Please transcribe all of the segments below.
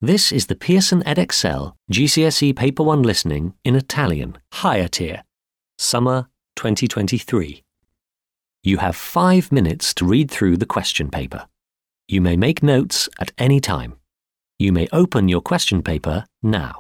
This is the Pearson Edexcel GCSE Paper 1 Listening in Italian, higher tier, Summer 2023. You have 5 minutes to read through the question paper. You may make notes at any time. You may open your question paper now.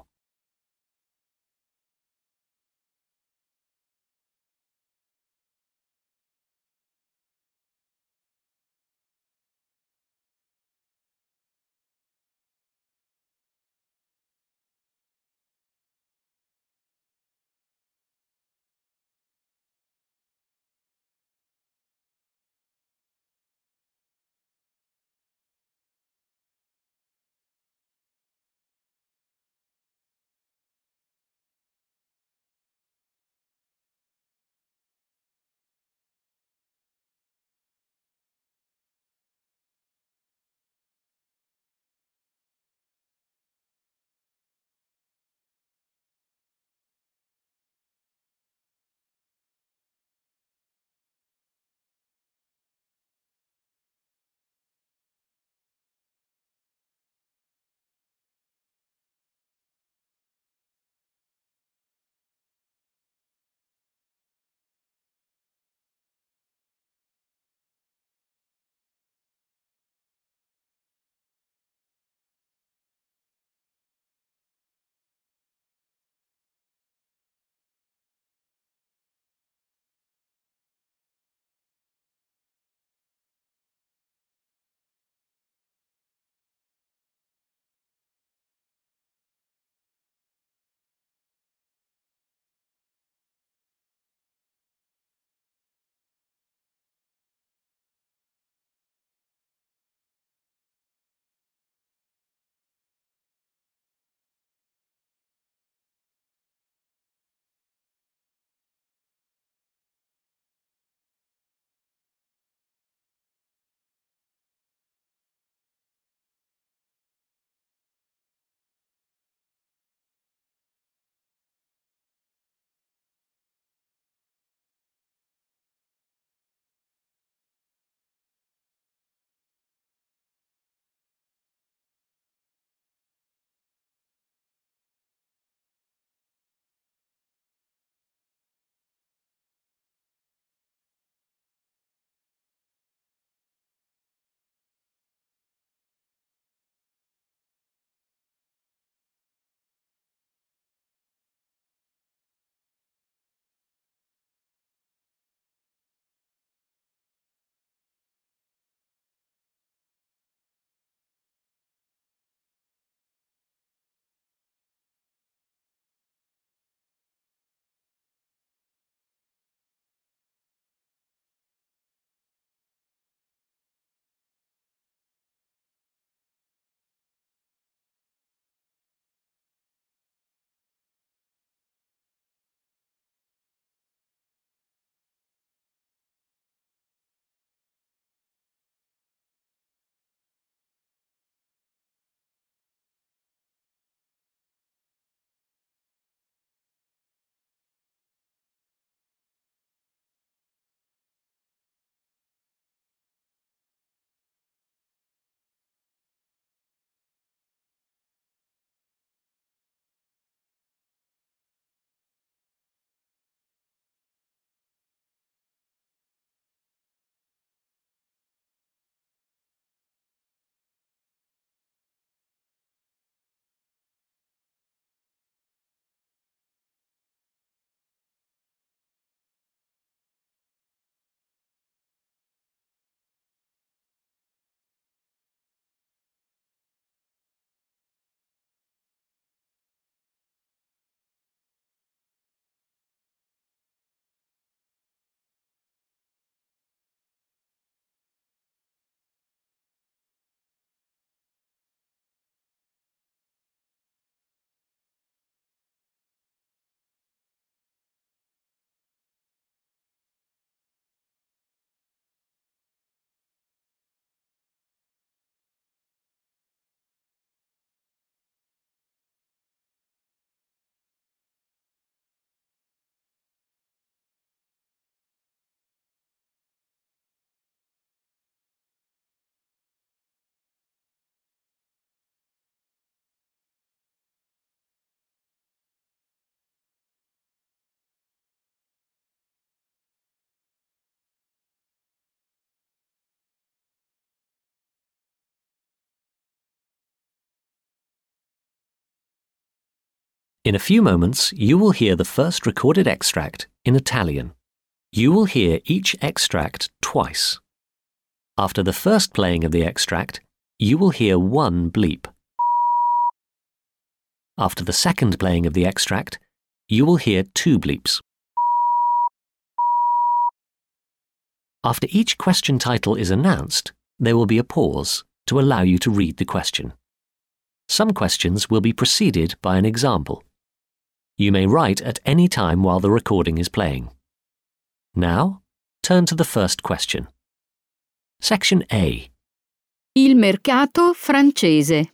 In a few moments, you will hear the first recorded extract in Italian. You will hear each extract twice. After the first playing of the extract, you will hear one bleep. After the second playing of the extract, you will hear two bleeps. After each question title is announced, there will be a pause to allow you to read the question. Some questions will be preceded by an example. You may write at any time while the recording is playing. Now, turn to the first question. Section A. Il mercato francese.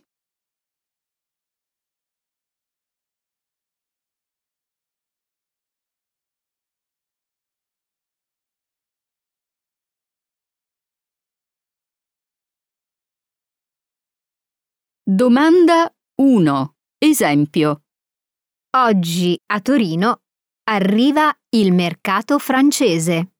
Domanda 1. Esempio. Oggi a Torino arriva il mercato francese.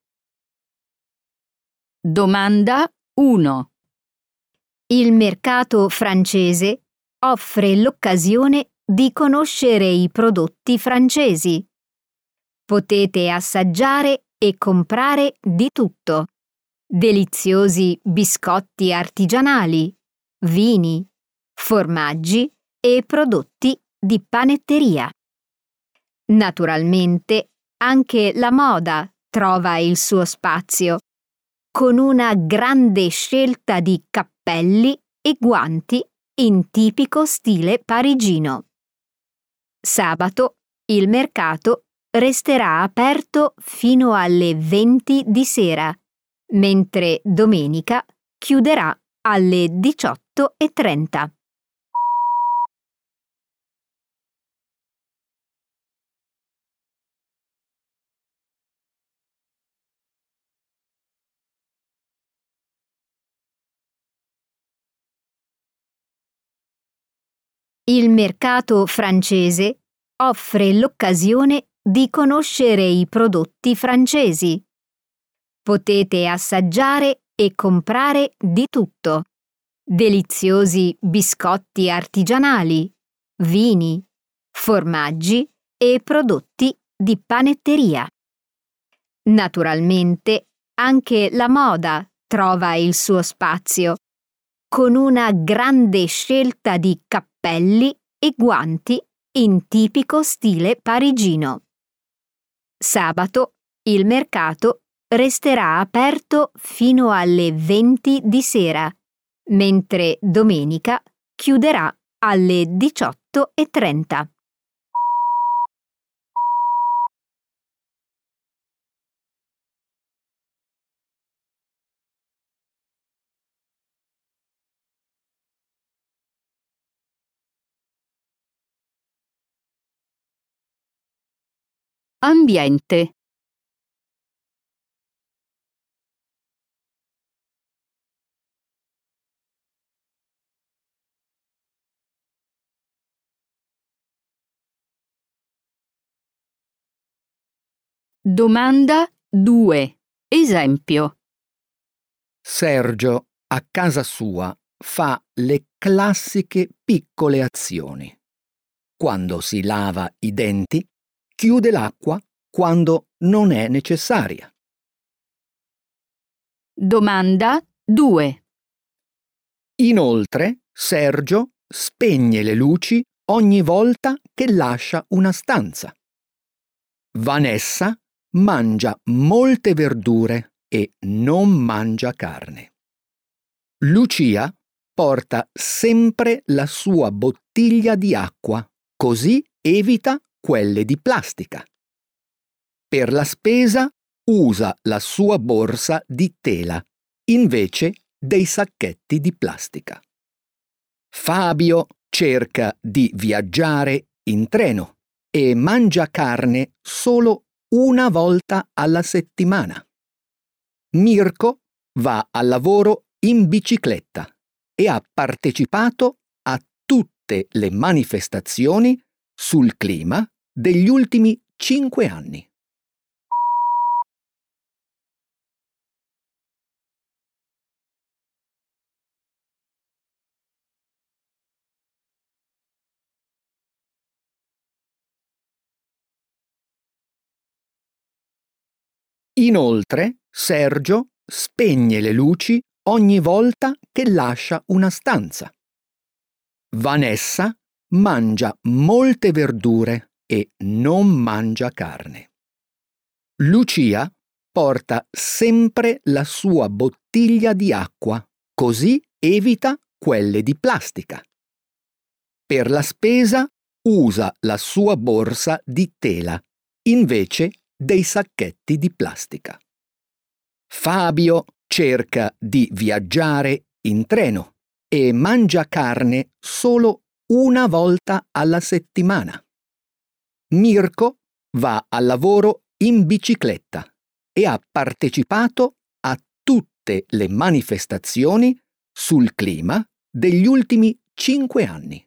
Domanda 1. Il mercato francese offre l'occasione di conoscere i prodotti francesi. Potete assaggiare e comprare di tutto. Deliziosi biscotti artigianali, vini, formaggi e prodotti di panetteria. Naturalmente, anche la moda trova il suo spazio, con una grande scelta di cappelli e guanti in tipico stile parigino. Sabato il mercato resterà aperto fino alle 20 di sera, mentre domenica chiuderà alle 18:30. Il mercato francese offre l'occasione di conoscere i prodotti francesi. Potete assaggiare e comprare di tutto. Deliziosi biscotti artigianali, vini, formaggi e prodotti di panetteria. Naturalmente, anche la moda trova il suo spazio, con una grande scelta di cappelli e guanti in tipico stile parigino. Sabato il mercato resterà aperto fino alle 20 di sera, mentre domenica chiuderà alle 18:30. Ambiente. Domanda 2. Esempio. Sergio, a casa sua, fa le classiche piccole azioni. Quando si lava i denti, chiude l'acqua quando non è necessaria. Domanda 2. Inoltre, Sergio spegne le luci ogni volta che lascia una stanza. Vanessa mangia molte verdure e non mangia carne. Lucia porta sempre la sua bottiglia di acqua, così evita quelle di plastica. Per la spesa usa la sua borsa di tela invece dei sacchetti di plastica. Fabio cerca di viaggiare in treno e mangia carne solo una volta alla settimana. Mirko va al lavoro in bicicletta e ha partecipato a tutte le manifestazioni sul clima degli ultimi 5 anni. Inoltre, Sergio spegne le luci ogni volta che lascia una stanza. Vanessa mangia molte verdure e non mangia carne. Lucia porta sempre la sua bottiglia di acqua, così evita quelle di plastica. Per la spesa usa la sua borsa di tela invece dei sacchetti di plastica. Fabio cerca di viaggiare in treno e mangia carne solo una volta alla settimana. Mirko va al lavoro in bicicletta e ha partecipato a tutte le manifestazioni sul clima degli ultimi 5 anni.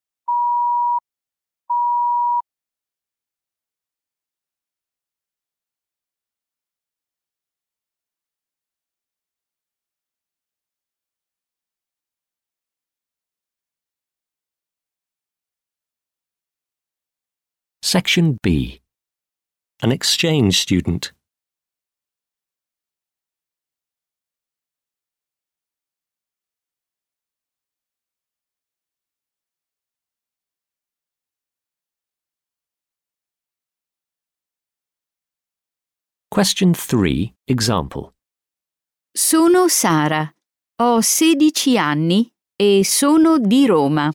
Section B. An exchange student. Question 3, example. Sono Sara, ho 16 anni e sono di Roma.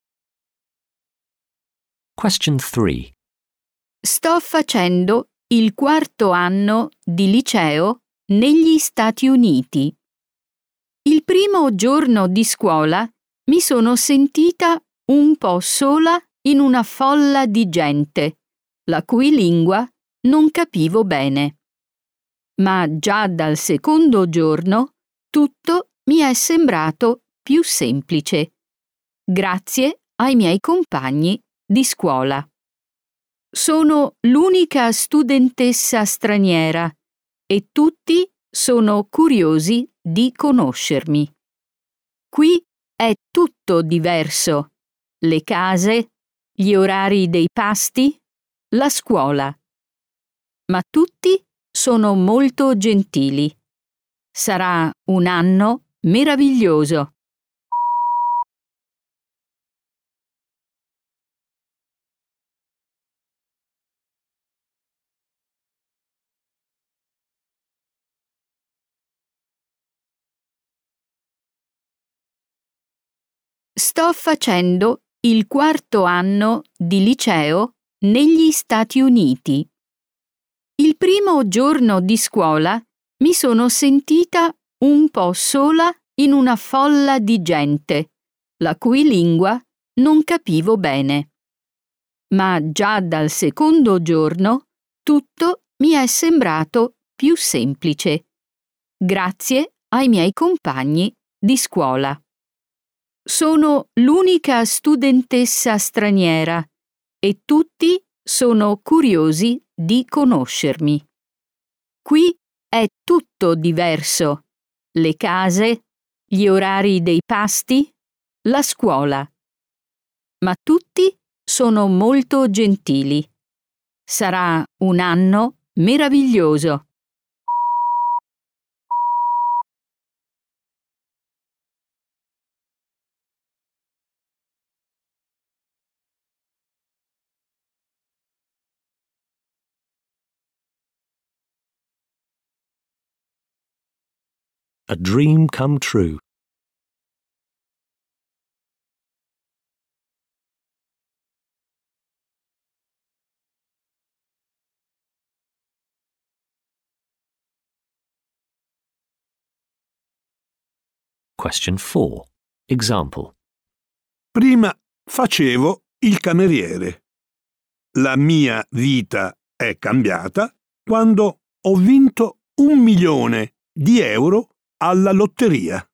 Question 3. Sto facendo il 4º anno di liceo negli Stati Uniti. Il primo giorno di scuola mi sono sentita un po' sola in una folla di gente, la cui lingua non capivo bene. Ma già dal secondo giorno tutto mi è sembrato più semplice, grazie ai miei compagni di scuola. Sono l'unica studentessa straniera e tutti sono curiosi di conoscermi. Qui è tutto diverso: le case, gli orari dei pasti, la scuola. Ma tutti sono molto gentili. Sarà un anno meraviglioso. Sto facendo il 4º anno di liceo negli Stati Uniti. Il primo giorno di scuola mi sono sentita un po' sola in una folla di gente, la cui lingua non capivo bene. Ma già dal secondo giorno tutto mi è sembrato più semplice, grazie ai miei compagni di scuola. Sono l'unica studentessa straniera e tutti sono curiosi di conoscermi. Qui è tutto diverso: le case, gli orari dei pasti, la scuola. Ma tutti sono molto gentili. Sarà un anno meraviglioso. A dream come true. Question 4. Example. Prima facevo il cameriere. La mia vita è cambiata quando ho vinto 1 milione di euro alla lotteria.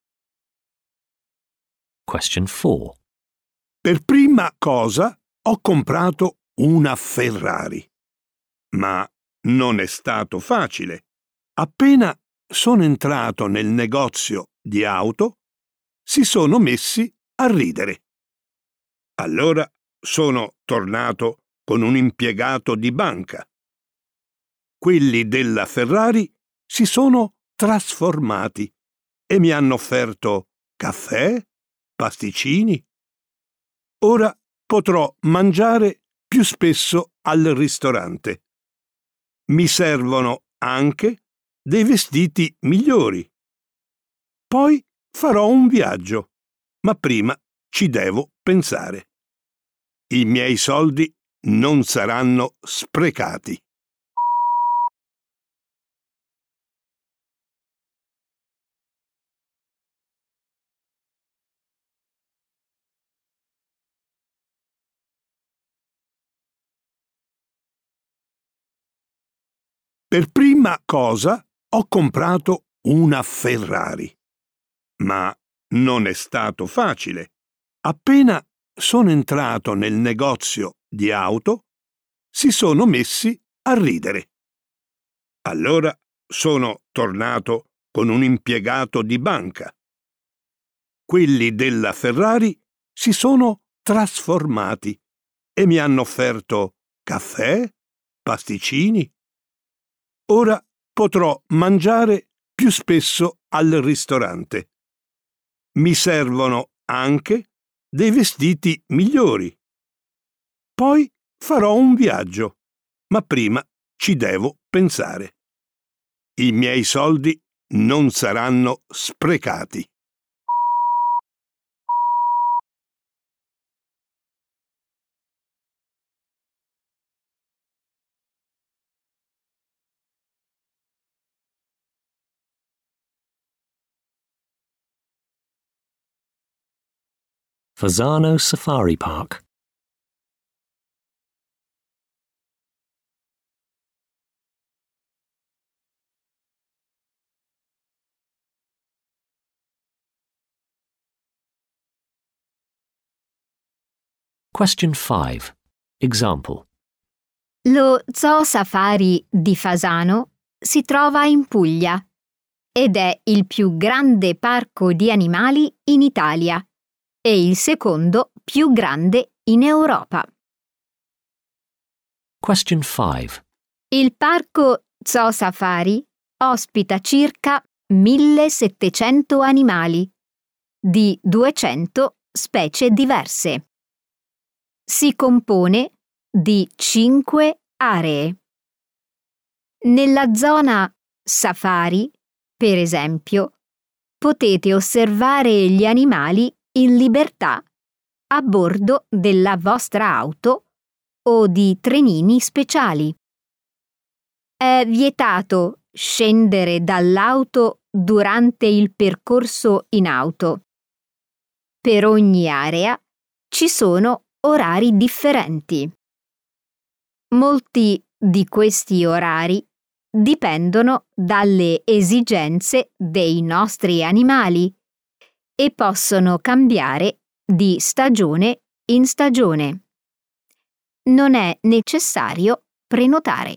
Question 4. Per prima cosa ho comprato una Ferrari. Ma non è stato facile. Appena sono entrato nel negozio di auto, si sono messi a ridere. Allora sono tornato con un impiegato di banca. Quelli della Ferrari si sono trasformati e mi hanno offerto caffè, pasticcini. Ora potrò mangiare più spesso al ristorante. Mi servono anche dei vestiti migliori. Poi farò un viaggio, ma prima ci devo pensare. I miei soldi non saranno sprecati. Per prima cosa ho comprato una Ferrari. Ma non è stato facile. Appena sono entrato nel negozio di auto, si sono messi a ridere. Allora sono tornato con un impiegato di banca. Quelli della Ferrari si sono trasformati e mi hanno offerto caffè, pasticcini. Ora potrò mangiare più spesso al ristorante. Mi servono anche dei vestiti migliori. Poi farò un viaggio, ma prima ci devo pensare. I miei soldi non saranno sprecati. Fasano Safari Park. Question 5. Example. Lo Zoo Safari di Fasano si trova in Puglia ed è il più grande parco di animali in Italia e il secondo più grande in Europa. Question 5. Il parco Zoo Safari ospita circa 1700 animali di 200 specie diverse. Si compone di 5 aree. Nella zona Safari, per esempio, potete osservare gli animali in libertà a bordo della vostra auto o di trenini speciali. È vietato scendere dall'auto durante il percorso in auto. Per ogni area ci sono orari differenti. Molti di questi orari dipendono dalle esigenze dei nostri animali e possono cambiare di stagione in stagione. Non è necessario prenotare.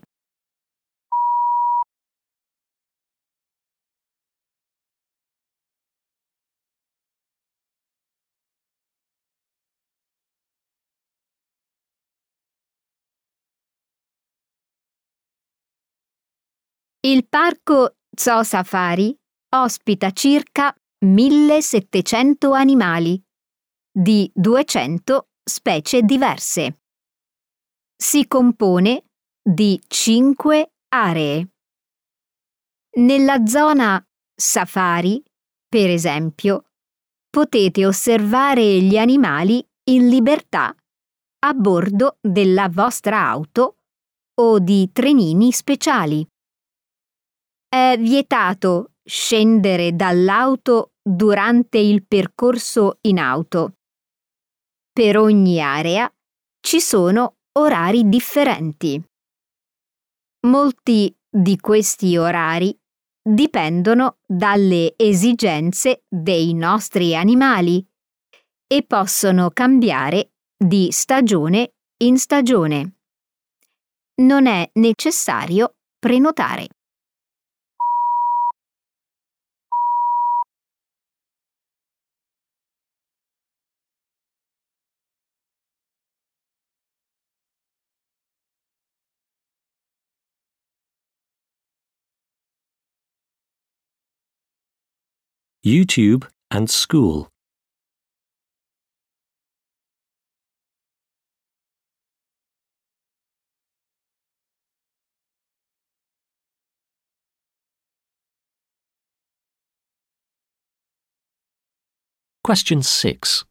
Il parco Zoo Safari ospita circa 1700 animali di 200 specie diverse. Si compone di 5 aree. Nella zona Safari, per esempio, potete osservare gli animali in libertà a bordo della vostra auto o di trenini speciali. È vietato scendere dall'auto durante il percorso in auto. Per ogni area ci sono orari differenti. Molti di questi orari dipendono dalle esigenze dei nostri animali e possono cambiare di stagione in stagione. Non è necessario prenotare. YouTube and school. Question 6.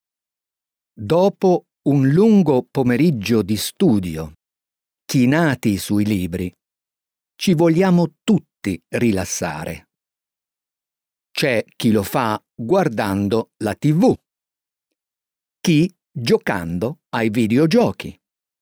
Dopo un lungo pomeriggio di studio, chinati sui libri, ci vogliamo tutti rilassare. C'è chi lo fa guardando la TV, chi giocando ai videogiochi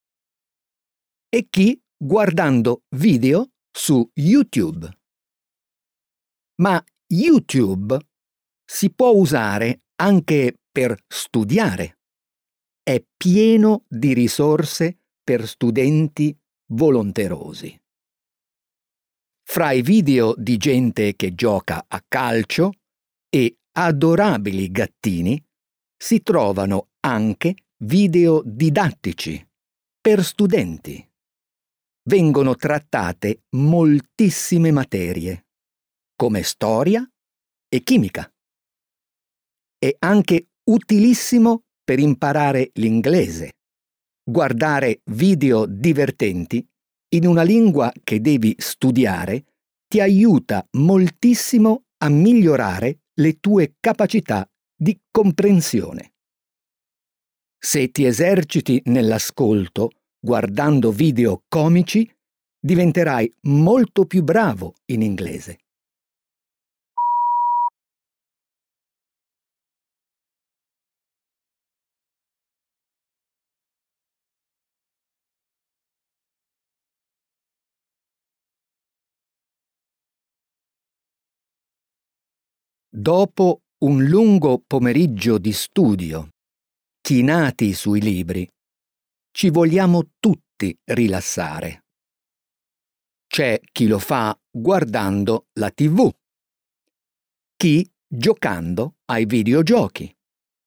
e chi guardando video su YouTube. Ma YouTube si può usare anche per studiare. È pieno di risorse per studenti volonterosi. Fra i video di gente che gioca a calcio e adorabili gattini si trovano anche video didattici per studenti. Vengono trattate moltissime materie, come storia e chimica. È anche utilissimo per imparare l'inglese. Guardare video divertenti in una lingua che devi studiare ti aiuta moltissimo a migliorare le tue capacità di comprensione. Se ti eserciti nell'ascolto guardando video comici, diventerai molto più bravo in inglese. Dopo un lungo pomeriggio di studio, chinati sui libri, ci vogliamo tutti rilassare. C'è chi lo fa guardando la TV, chi giocando ai videogiochi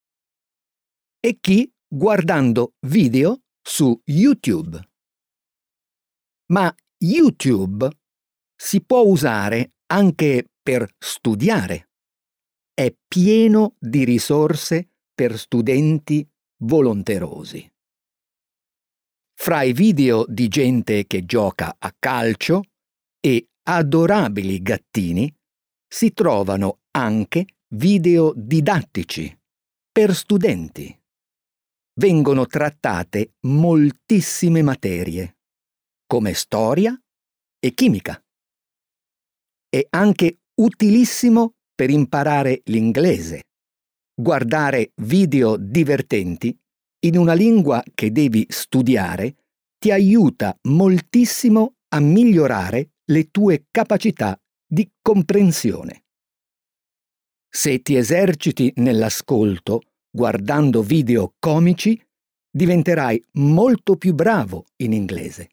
e chi guardando video su YouTube. Ma YouTube si può usare anche per studiare. È pieno di risorse per studenti volonterosi. Fra i video di gente che gioca a calcio e adorabili gattini si trovano anche video didattici per studenti. Vengono trattate moltissime materie, come storia e chimica. È anche utilissimo per imparare l'inglese. Guardare video divertenti in una lingua che devi studiare ti aiuta moltissimo a migliorare le tue capacità di comprensione. Se ti eserciti nell'ascolto guardando video comici, diventerai molto più bravo in inglese.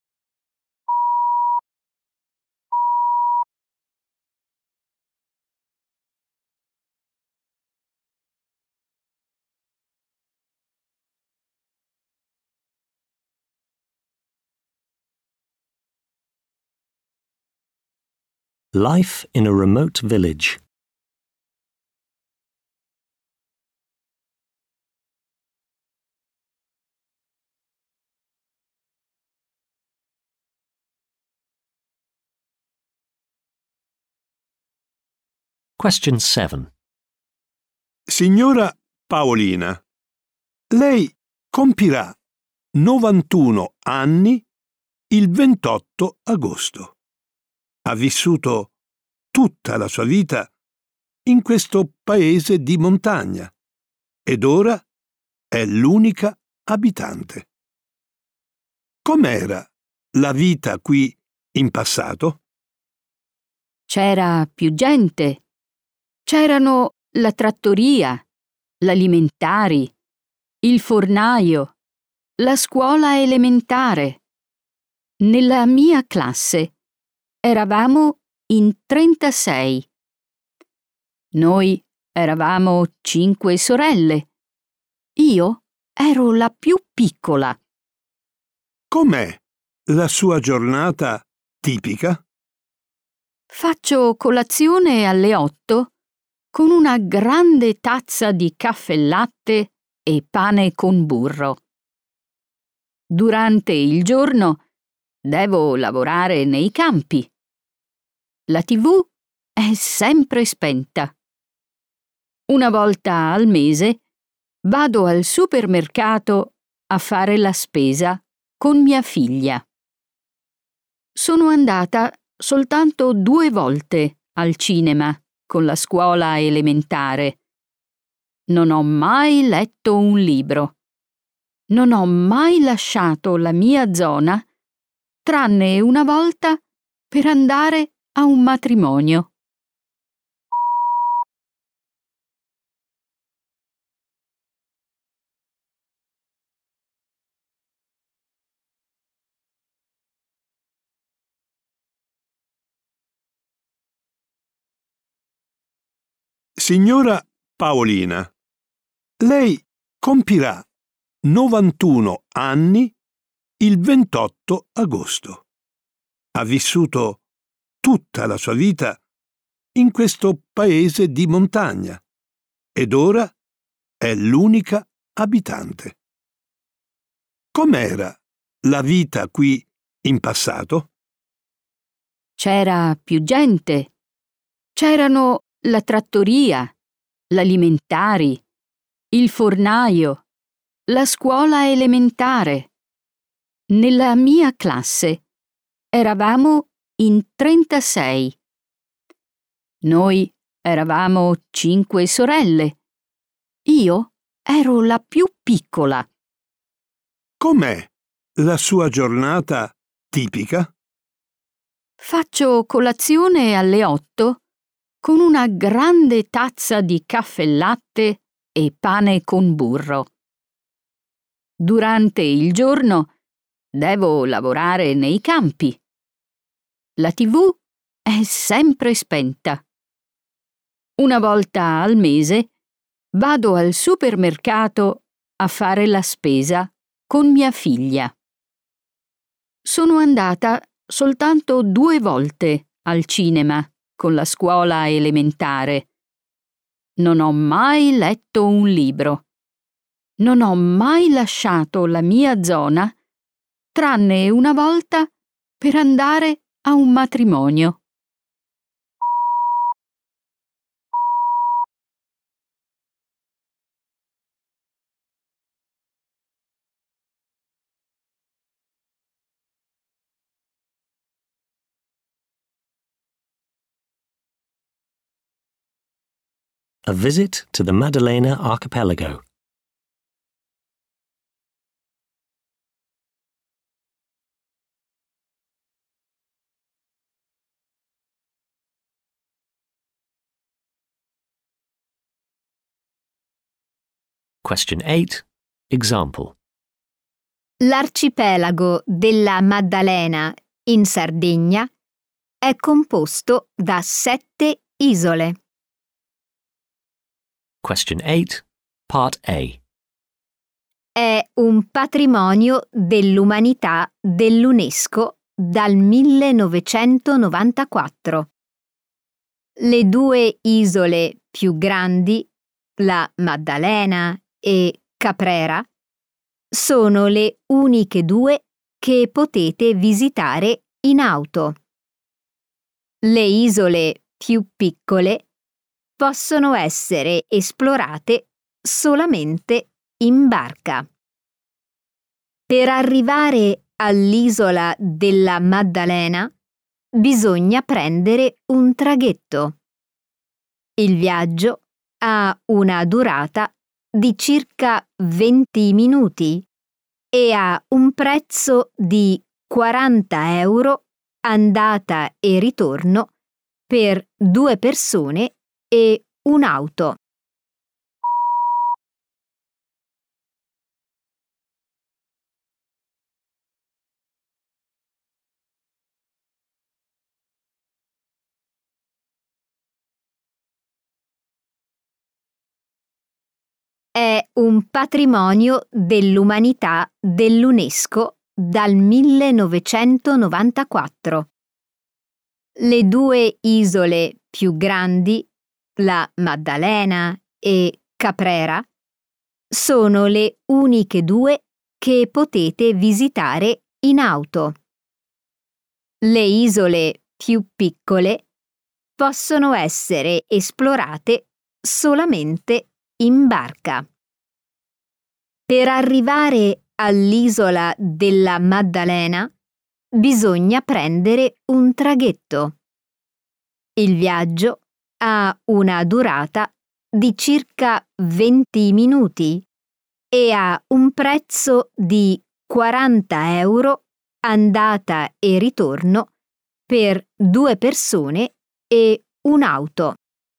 Life in a remote village. Question 7. Signora Paolina, lei compirà 91 anni il 28 agosto. Ha vissuto tutta la sua vita in questo paese di montagna ed ora è l'unica abitante. Com'era la vita qui in passato? C'era più gente. C'erano la trattoria, l'alimentari, il fornaio, la scuola elementare. Nella mia classe eravamo in 36. Noi eravamo 5 sorelle. Io ero la più piccola. Com'è la sua giornata tipica? Faccio colazione alle 8 con una grande tazza di caffè latte e pane con burro. Durante il giorno devo lavorare nei campi. La TV è sempre spenta. Una volta al mese vado al supermercato a fare la spesa con mia figlia. Sono andata soltanto 2 volte al cinema con la scuola elementare. Non ho mai letto un libro. Non ho mai lasciato la mia zona, tranne una volta per andare a un matrimonio. Signora Paolina, lei compirà 91 anni il 28 agosto. Ha vissuto tutta la sua vita in questo paese di montagna ed ora è l'unica abitante. Com'era la vita qui in passato? C'era più gente. C'erano la trattoria, l'alimentari, il fornaio, la scuola elementare. Nella mia classe eravamo in 36. Noi eravamo 5 sorelle. Io ero la più piccola. Com'è la sua giornata tipica? Faccio colazione alle 8 con una grande tazza di caffè latte e pane con burro. Durante il giorno devo lavorare nei campi. La TV è sempre spenta. Una volta al mese vado al supermercato a fare la spesa con mia figlia. Sono andata soltanto 2 volte al cinema con la scuola elementare. Non ho mai letto un libro. Non ho mai lasciato la mia zona, tranne una volta per andare a un matrimonio. A visit to the Maddalena archipelago. Question 8. Example. L'arcipelago della Maddalena in Sardegna è composto da 7 isole. Question 8. Part A. È un patrimonio dell'umanità dell'UNESCO dal 1994. Le 2 isole più grandi, la Maddalena e Caprera, sono le uniche 2 che potete visitare in auto. Le isole più piccole possono essere esplorate solamente in barca. Per arrivare all'isola della Maddalena bisogna prendere un traghetto. Il viaggio ha una durata di circa 20 minuti e ha un prezzo di 40 euro andata e ritorno per 2 persone e un'auto. È un patrimonio dell'umanità dell'UNESCO dal 1994. Le 2 isole più grandi, la Maddalena e Caprera sono le uniche due che potete visitare in auto. Le isole più piccole possono essere esplorate solamente in barca. Per arrivare all'isola della Maddalena bisogna prendere un traghetto. Il viaggio ha una durata di circa 20 minuti e ha un prezzo di 40 euro andata e ritorno per 2 persone e un'auto.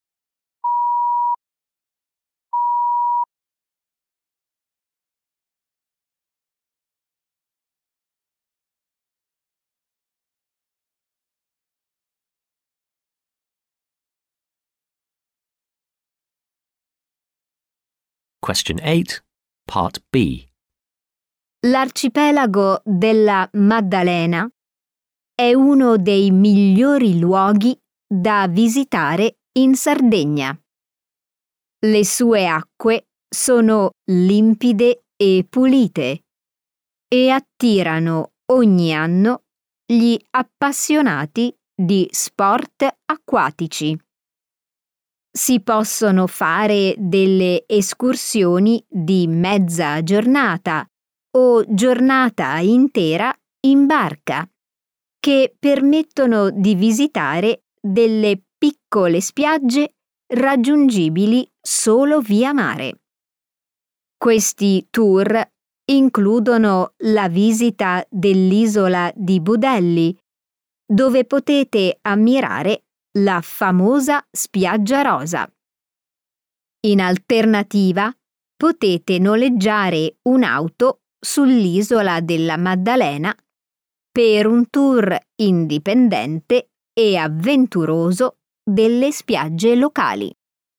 Question 8, Part B. L'arcipelago della Maddalena è uno dei migliori luoghi da visitare in Sardegna. Le sue acque sono limpide e pulite e attirano ogni anno gli appassionati di sport acquatici. Si possono fare delle escursioni di mezza giornata o giornata intera in barca, che permettono di visitare delle piccole spiagge raggiungibili solo via mare. Questi tour includono la visita dell'isola di Budelli, dove potete ammirare la famosa spiaggia rosa. In alternativa, potete noleggiare un'auto sull'isola della Maddalena per un tour indipendente e avventuroso delle spiagge locali.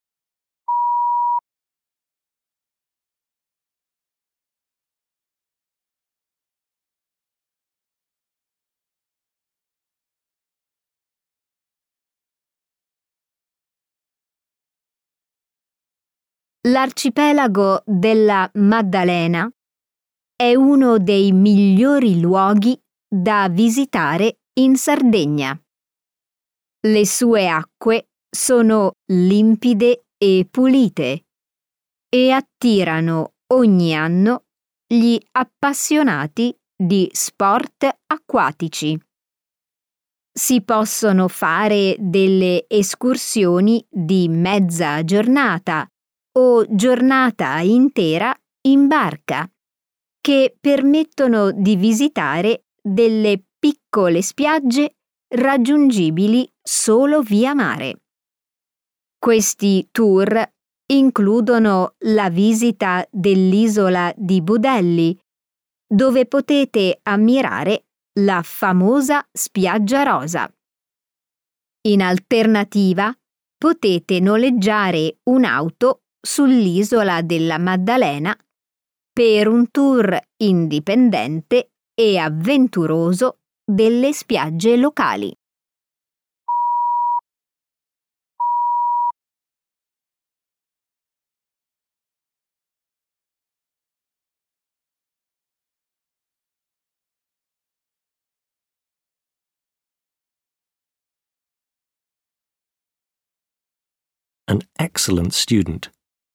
L'arcipelago della Maddalena è uno dei migliori luoghi da visitare in Sardegna. Le sue acque sono limpide e pulite e attirano ogni anno gli appassionati di sport acquatici. Si possono fare delle escursioni di mezza giornata o giornata intera in barca, che permettono di visitare delle piccole spiagge raggiungibili solo via mare. Questi tour includono la visita dell'isola di Budelli, dove potete ammirare la famosa spiaggia rosa. In alternativa, potete noleggiare un'auto sull'isola della Maddalena per un tour indipendente e avventuroso delle spiagge locali. An excellent student.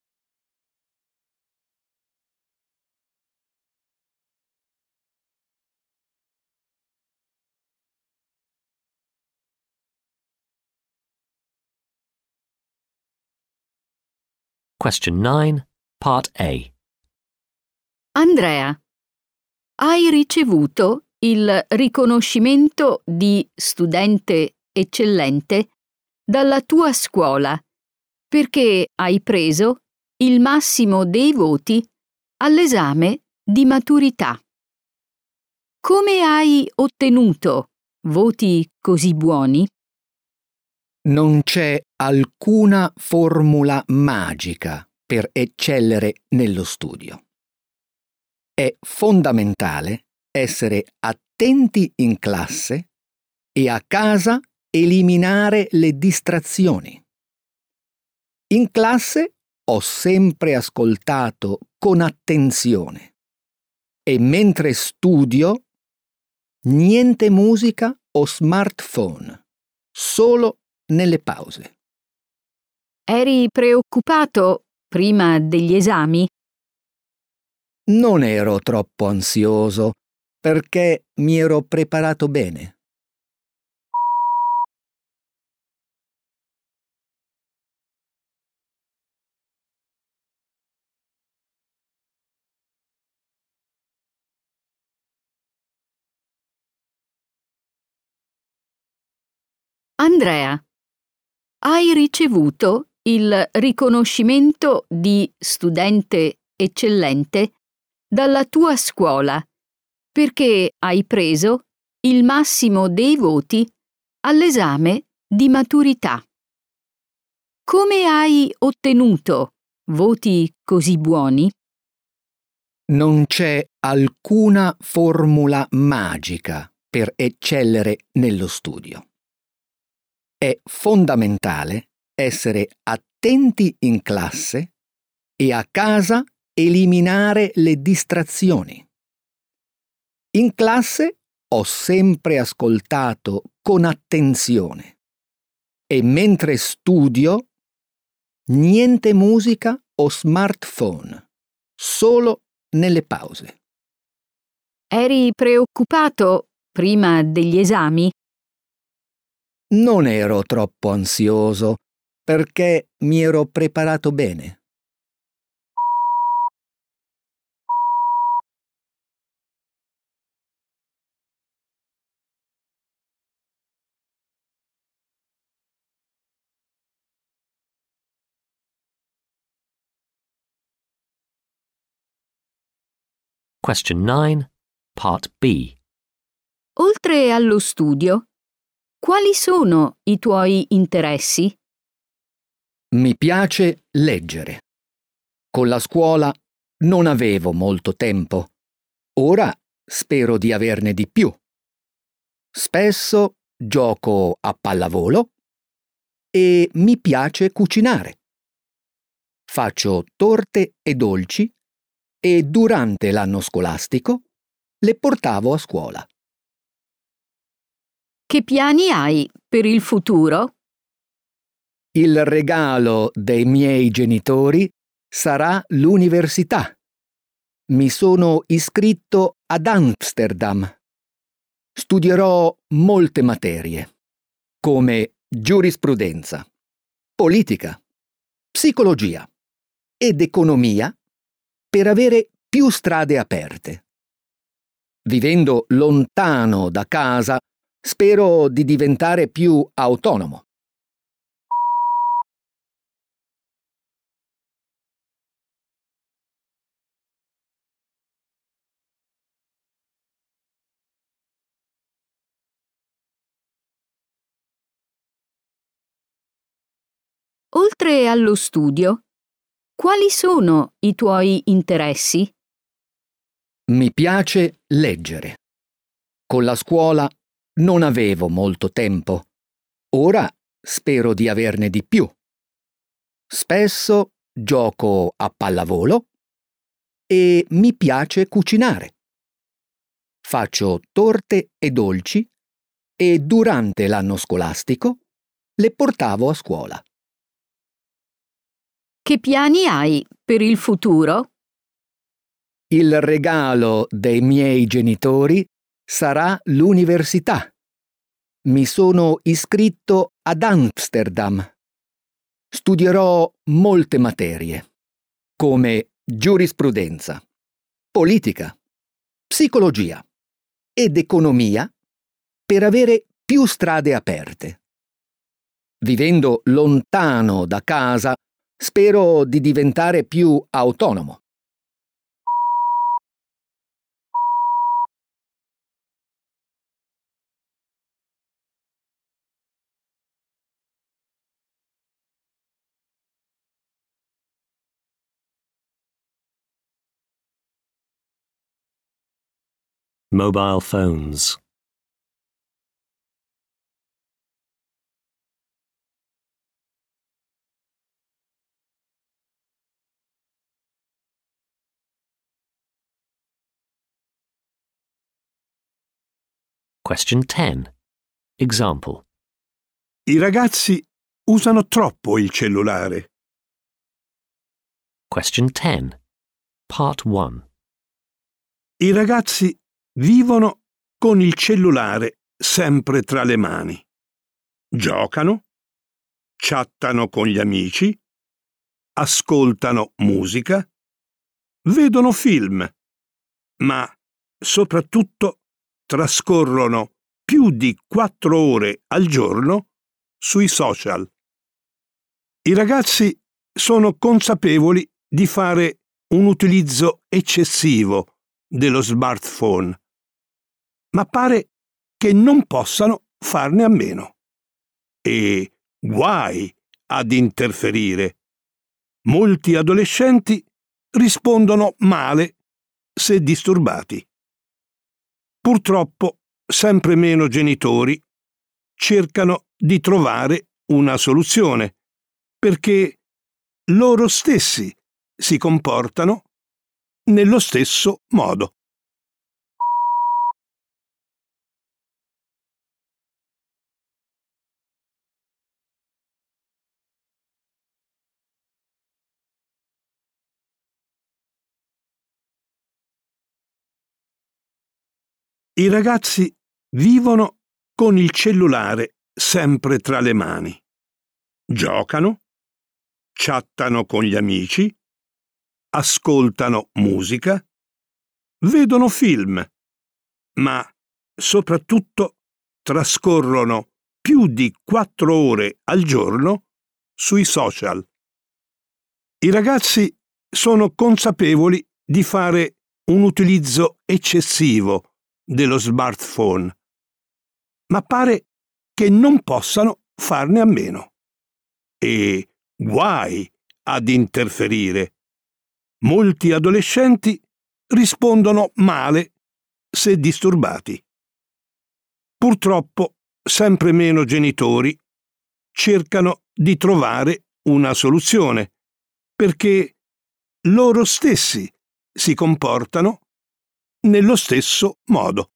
Question 9, Part A. Andrea, hai ricevuto il riconoscimento di studente eccellente dalla tua scuola perché hai preso il massimo dei voti all'esame di maturità. Come hai ottenuto voti così buoni? Non c'è alcuna formula magica per eccellere nello studio. È fondamentale essere attenti in classe e a casa eliminare le distrazioni. In classe ho sempre ascoltato con attenzione e mentre studio niente musica o smartphone, solo nelle pause. Eri preoccupato prima degli esami? Non ero troppo ansioso perché mi ero preparato bene. Andrea, hai ricevuto il riconoscimento di studente eccellente dalla tua scuola perché hai preso il massimo dei voti all'esame di maturità. Come hai ottenuto voti così buoni? Non c'è alcuna formula magica per eccellere nello studio. È fondamentale essere attenti in classe e a casa eliminare le distrazioni. In classe ho sempre ascoltato con attenzione e mentre studio niente musica o smartphone, solo nelle pause. Eri preoccupato prima degli esami? Non ero troppo ansioso perché mi ero preparato bene. Question 9, Part B. Oltre allo studio, quali sono i tuoi interessi? Mi piace leggere. Con la scuola non avevo molto tempo. Ora spero di averne di più. Spesso gioco a pallavolo e mi piace cucinare. Faccio torte e dolci e durante l'anno scolastico le portavo a scuola. Che piani hai per il futuro? Il regalo dei miei genitori sarà l'università. Mi sono iscritto ad Amsterdam. Studierò molte materie, come giurisprudenza, politica, psicologia ed economia per avere più strade aperte. Vivendo lontano da casa, spero di diventare più autonomo. Oltre allo studio, quali sono i tuoi interessi? Mi piace leggere. Con la scuola non avevo molto tempo. Ora spero di averne di più. Spesso gioco a pallavolo e mi piace cucinare. Faccio torte e dolci e durante l'anno scolastico le portavo a scuola. Che piani hai per il futuro? Il regalo dei miei genitori sarà l'università. Mi sono iscritto ad Amsterdam. Studierò molte materie, come giurisprudenza, politica, psicologia ed economia per avere più strade aperte. Vivendo lontano da casa, spero di diventare più autonomo. Mobile phones. Question 10. Example. I ragazzi usano troppo il cellulare. Question 10. Part 1. I ragazzi vivono con il cellulare sempre tra le mani. Giocano, chattano con gli amici, ascoltano musica, vedono film, ma soprattutto trascorrono più di 4 ore al giorno sui social. I ragazzi sono consapevoli di fare un utilizzo eccessivo dello smartphone, ma pare che non possano farne a meno. E guai ad interferire. Molti adolescenti rispondono male se disturbati. Purtroppo, sempre meno genitori cercano di trovare una soluzione, perché loro stessi si comportano nello stesso modo. I ragazzi vivono con il cellulare sempre tra le mani. Giocano, chattano con gli amici, ascoltano musica, vedono film, ma soprattutto trascorrono più di 4 ore al giorno sui social. I ragazzi sono consapevoli di fare un utilizzo eccessivo dello smartphone, ma pare che non possano farne a meno. E guai ad interferire. Molti adolescenti rispondono male se disturbati. Purtroppo, sempre meno genitori cercano di trovare una soluzione, perché loro stessi si comportano nello stesso modo.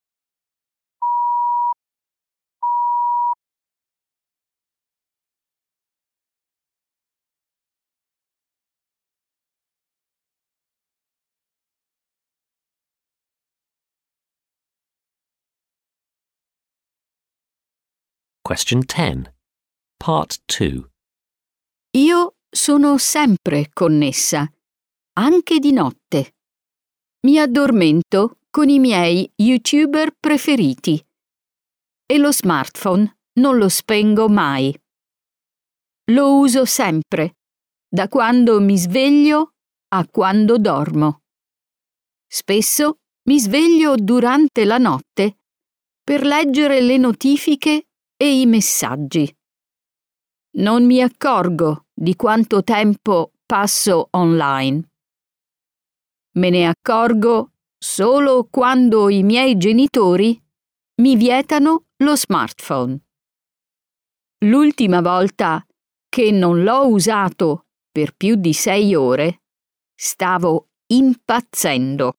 Question 10. Part 2. Io sono sempre connessa, anche di notte. Mi addormento con i miei YouTuber preferiti e lo smartphone non lo spengo mai. Lo uso sempre, da quando mi sveglio a quando dormo. Spesso mi sveglio durante la notte per leggere le notifiche e i messaggi. Non mi accorgo di quanto tempo passo online. Me ne accorgo solo quando i miei genitori mi vietano lo smartphone. L'ultima volta che non l'ho usato per più di 6 ore, stavo impazzendo.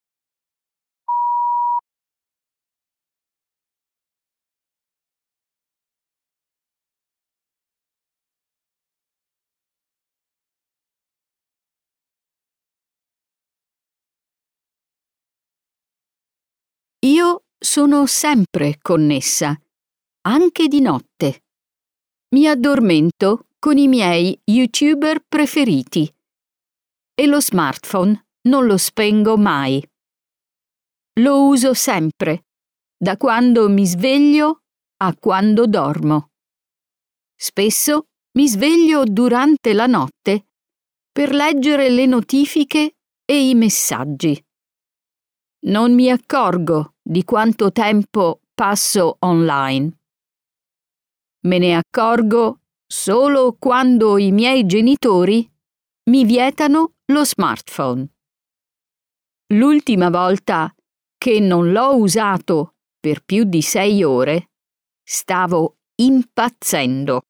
Io sono sempre connessa, anche di notte. Mi addormento con i miei YouTuber preferiti e lo smartphone non lo spengo mai. Lo uso sempre, da quando mi sveglio a quando dormo. Spesso mi sveglio durante la notte per leggere le notifiche e i messaggi. Non mi accorgo di quanto tempo passo online. Me ne accorgo solo quando i miei genitori mi vietano lo smartphone. L'ultima volta che non l'ho usato per più di 6 ore, stavo impazzendo.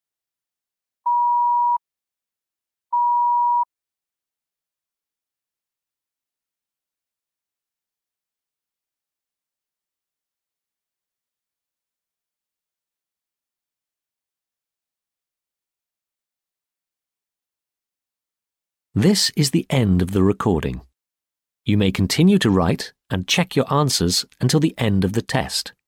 This is the end of the recording. You may continue to write and check your answers until the end of the test.